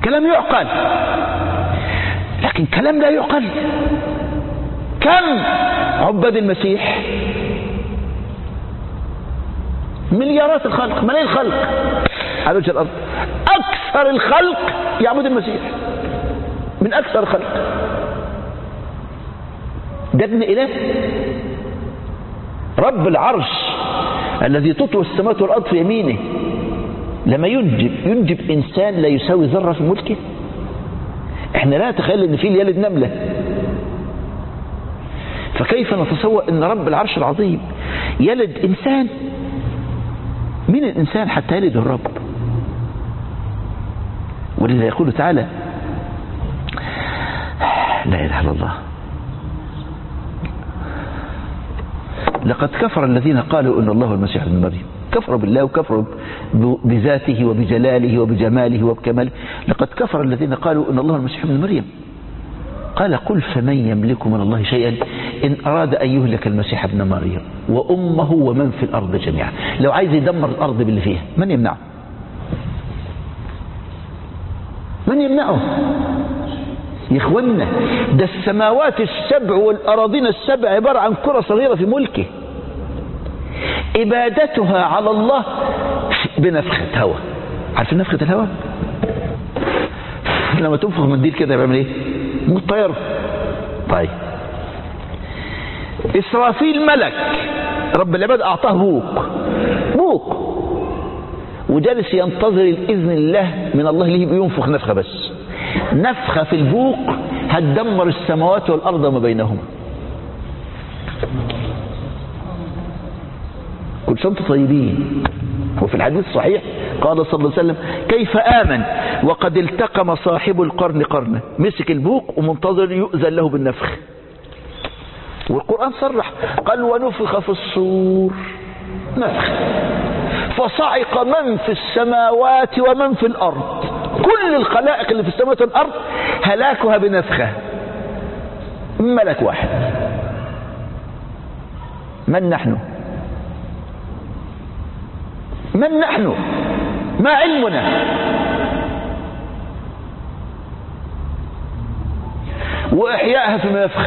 Speaker 1: كلام يعقل، لكن كلام لا يعقل. كم عباد المسيح؟ مليارات الخلق، ملايين الخلق على وجه الأرض. أكثر الخلق يعبد المسيح، من أكثر الخلق. ده ابن إله، رب العرش الذي تطوي السماوات والأرض في يمينه، لما ينجب ينجب إنسان لا يساوي ذرة في ملكه. احنا لا نتخيل ان فيل يلد نملة، فكيف نتصور ان رب العرش العظيم يلد إنسان؟ من الإنسان حتى يلد الرب؟ ولذا يقول تعالى: لا إله إلا الله، لقد كفر الذين قالوا إن الله المسيح ابن مريم. كفروا بالله وكفروا بذاته وبجلاله وبجماله وبكماله. لقد كفر الذين قالوا إن الله المسيح ابن مريم. قال: قل فمن يملك من الله شيئا إن أراد أن يهلك المسيح ابن مريم وأمه ومن في الأرض جميعا. لو عايز يدمر الأرض باللي فيها، من يمنعه؟ من يمنعه يا إخوانا؟ ده السماوات السبع والأراضين السبع عبارة عن كرة صغيرة في ملكه، إبادتها على الله بنفخة هواء. عارفين نفخة الهواء؟ لما تنفخ منديل كده بيعمل ايه؟ موت طير. طيب، إسرافيل ملك رب العباد أعطاه بوق بوق وجالس ينتظر الإذن الله من الله ليه بينفخ نفخة، بس نفخة في البوق هتدمر السماوات والأرض وما بينهما. كل سنة طيبين. وفي الحديث الصحيح قال صلى الله عليه وسلم: كيف آمن وقد التقم صاحب القرن قرنه. مسك البوق ومنتظر يؤذن له بالنفخ. والقرآن صرح قال: ونفخ في الصور نفخ فصعق من في السماوات ومن في الأرض. كل الخلائق اللي في السماوات والأرض هلاكها بنفخة، ملك واحد. من نحن؟ من نحن؟ ما علمنا؟ وإحيائها في نفخ.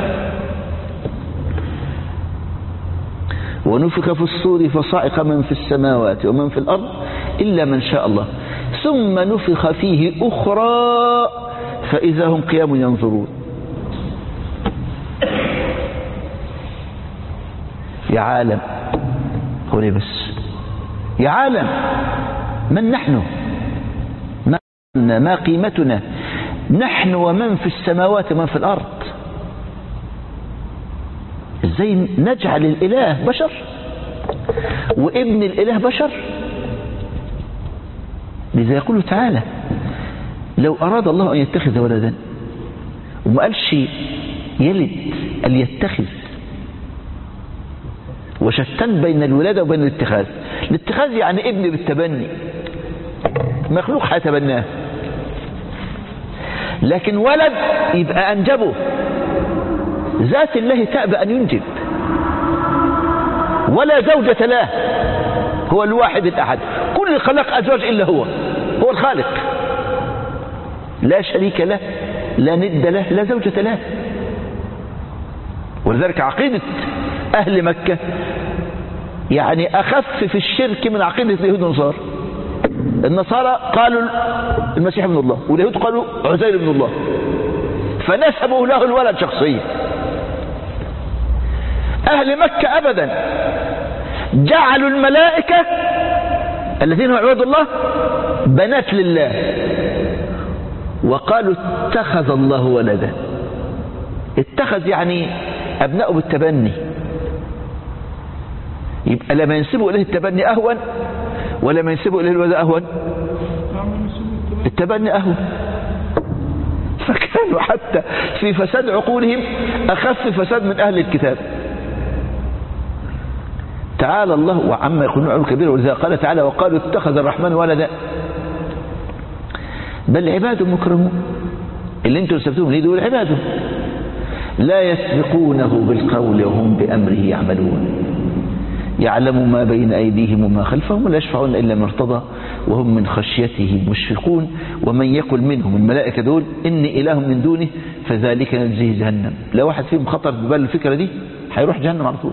Speaker 1: ونفخ في الصور فصعق من في السماوات ومن في الأرض إلا من شاء الله ثم نفخ فيه أخرى فإذا هم قيام ينظرون. يا عالم، هو ليه بس؟ يا عالم، من نحن؟ ما, ما قيمتنا نحن ومن في السماوات ومن في الأرض؟ ازاي نجعل الإله بشر وابن الإله بشر؟ لذا يقول تعالى: لو أراد الله أن يتخذ ولدا، وما قالش يلد، قال يتخذ. وشتان بين الولادة وبين الاتخاذ. الاتخاذ يعني ابن بالتبني، مخلوق هيتبناه، لكن ولد يبقى أنجبه. ذات الله تأبى أن ينجب، ولا زوجة له، هو الواحد الأحد. كل الخلق أزواج إلا هو، هو الخالق، لا شريك له، لا ند له، لا زوجة له. ولذلك عقيدة أهل مكة يعني أخف في الشرك من عقيدة اليهود والنصارى. النصارى قالوا المسيح ابن الله، واليهود قالوا عزير ابن الله، فنسبوا له الولد شخصيا. أهل مكة أبدا جعلوا الملائكة الذين هم عباد الله بنات لله، وقالوا اتخذ الله ولدا. اتخذ يعني أبناءه بالتبني. يبقى لما ينسبوا إليه التبني أهون، ولما ينسبوا إليه الولد أهون؟ التبني أهون. فكانوا حتى في فساد عقولهم أخف فساد من أهل الكتاب. تعالى الله وعما يقولون علو كبير. ولذا قال تعالى: وقالوا اتخذ الرحمن ولدا بل عباد مكرمون. اللي انتم نسبتوهم ليه دول عباده لا يسبقونه بالقول وهم بأمره يعملون. يعلم ما بين أيديهم وما خلفهم ولا يشفعون إلا من ارتضى وهم من خشيته مشفقون ومن يقل منهم الملائكة دول إني إله من دونه فذلك نجزيه جهنم. لو واحد فيهم خطر ببال الفكرة دي هيروح جهنم على طول.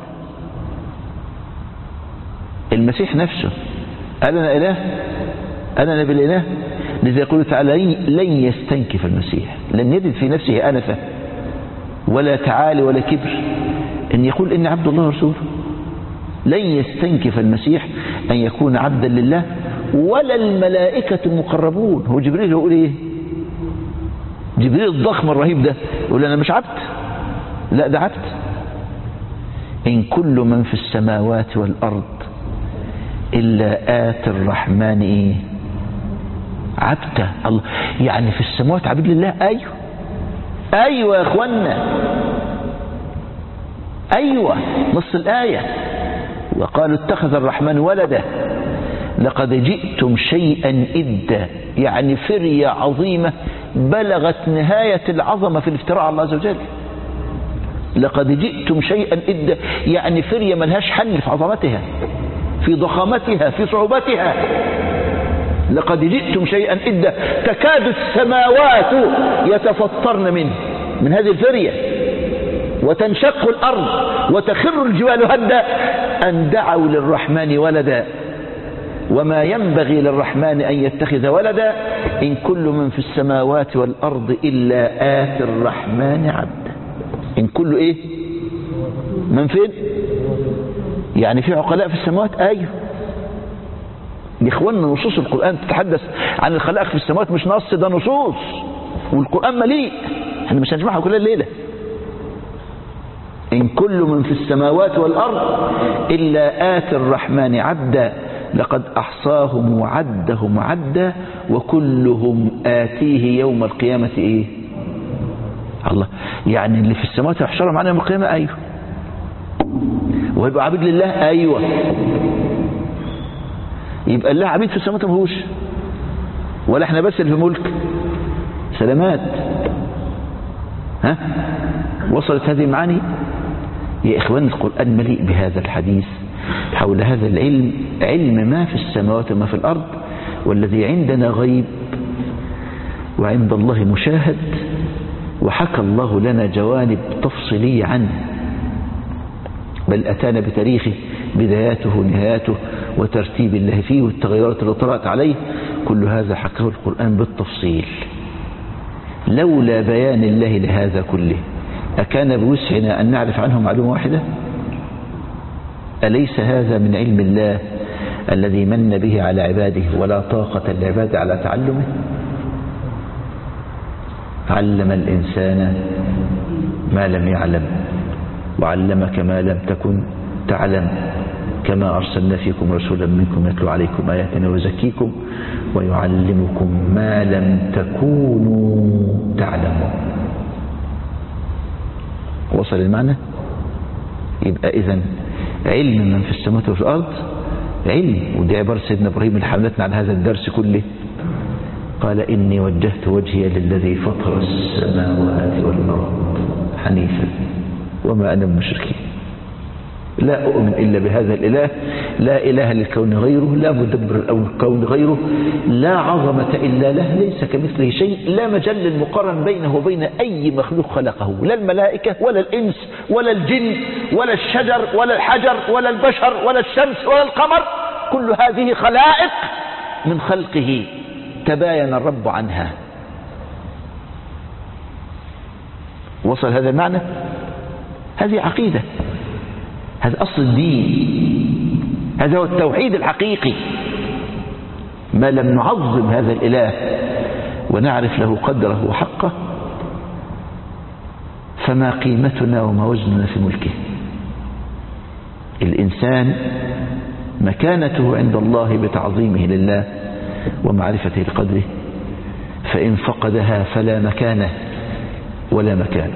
Speaker 1: المسيح نفسه قال أنا إله، أنا نبي الإله. لذا يقول تعالى لن يستنكف المسيح، لن يجد في نفسه أنفة ولا تعالي ولا كبر أن يقول إني عبد الله ورسوله. لن يستنكف المسيح أن يكون عبدا لله ولا الملائكة المقربون. هو جبريل يقول إيه؟ جبريل الضخم الرهيب ده يقول أنا مش عبد، لا ده عبد. إن كل من في السماوات والأرض إلا آتي الرحمن إيه؟ عبده. الله يعني في السماوات عبد لله. أيوه أيوه يا أخوانا، أيوه نص الآية. وقالوا اتخذ الرحمن ولدا لقد جئتم شيئا إدا، يعني فرية عظيمة بلغت نهاية العظمة في الافتراء على الله عز وجل. لقد جئتم شيئا إدا يعني فرية ملهاش حل في عظمتها، في ضخامتها، في صعوبتها. لقد جئتم شيئا إدا تكاد السماوات يتفطرن منه، من هذه الفرية، وتنشق الأرض وتخر الجبال هدا أن دعوا للرحمن ولدا وما ينبغي للرحمن أن يتخذ ولدا إن كل من في السماوات والأرض إلا آتي الرحمن عبدا. إن كل إيه؟ من فين؟ يعني في عقلاء في السماوات. أيوه يا إخواننا، نصوص القرآن تتحدث عن الخلائق في السماوات، مش نص، ده نصوص، والقرآن مليء، احنا مش هنجمعها كل الليلة. إن كل من في السماوات والأرض إلا آتي الرحمن عبدا لقد أحصاهم وعدهم عدا وكلهم آتيه يوم القيامة إيه؟ الله يعني اللي في السماوات يحشرهم معنا يوم القيامة. أيوه ويبقى عبد لله. أيوه يبقى الله عبيد في السماوات مهوش، ولا احنا بس اللي في ملك. سلامات. ها وصلت هذه المعاني يا إخوان؟ القرآن مليء بهذا الحديث حول هذا العلم، علم ما في السماوات وما في الأرض، والذي عندنا غيب وعند الله مشاهد. وحكى الله لنا جوانب تفصيلية عنه، بل أتانا بتاريخه، بداياته ونهاياته وترتيب الله فيه والتغيرات اللي طرأت عليه. كل هذا حكاه القرآن بالتفصيل. لولا بيان الله لهذا كله أكان بوسعنا أن نعرف عنه معلومة واحدة؟ أليس هذا من علم الله الذي من به على عباده ولا طاقة للعباد على تعلمه؟ علم الإنسان ما لم يعلم وعلمك ما لم تكن تعلم كما أرسلنا فيكم رسولا منكم يتلو عليكم آياتنا ويزكيكم ويعلمكم ما لم تكونوا تعلمون. وصل المعنى؟ يبقى إذن علم من في السماوات وفي الأرض علم. ودي عبارة سيدنا إبراهيم اللي حملتنا على هذا الدرس كله. قال إني وجهت وجهي للذي فطر السماوات والأرض حنيفا وما أنا من المشركين. لا أؤمن إلا بهذا الإله، لا إله للكون غيره، لا مدبر الكون غيره، لا عظمة إلا له، ليس كمثله شيء، لا مجال للمقارن بينه وبين أي مخلوق خلقه، لا الملائكة ولا الإنس ولا الجن ولا الشجر ولا الحجر ولا البشر ولا الشمس ولا القمر. كل هذه خلائق من خلقه تباين الرب عنها. وصل هذا المعنى؟ هذه عقيدة، هذا أصل الدين، هذا هو التوحيد الحقيقي. ما لم نعظم هذا الإله ونعرف له قدره وحقه فما قيمتنا وما وزننا في ملكه. الإنسان مكانته عند الله بتعظيمه لله ومعرفته لقدره، فإن فقدها فلا مكانه ولا مكان.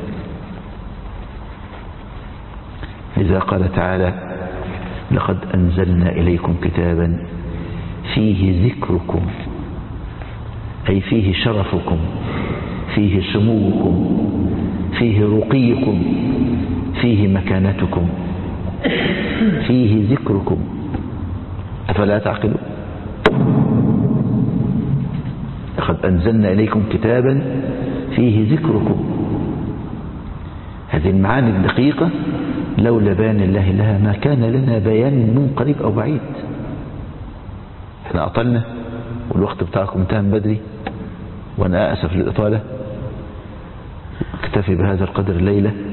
Speaker 1: لذا قال تعالى لقد أنزلنا إليكم كتابا فيه ذكركم، أي فيه شرفكم، فيه سموكم، فيه رقيكم، فيه مكانتكم، فيه ذكركم. أفلا تعقلون؟ لقد أنزلنا إليكم كتابا فيه ذكركم. هذه المعاني الدقيقة لولا بيان الله لها ما كان لنا بيان من قريب أو بعيد. احنا أطلنا والوقت بتاعكم انتهى من بدري، وأنا آسف للإطالة. اكتفي بهذا القدر الليلة.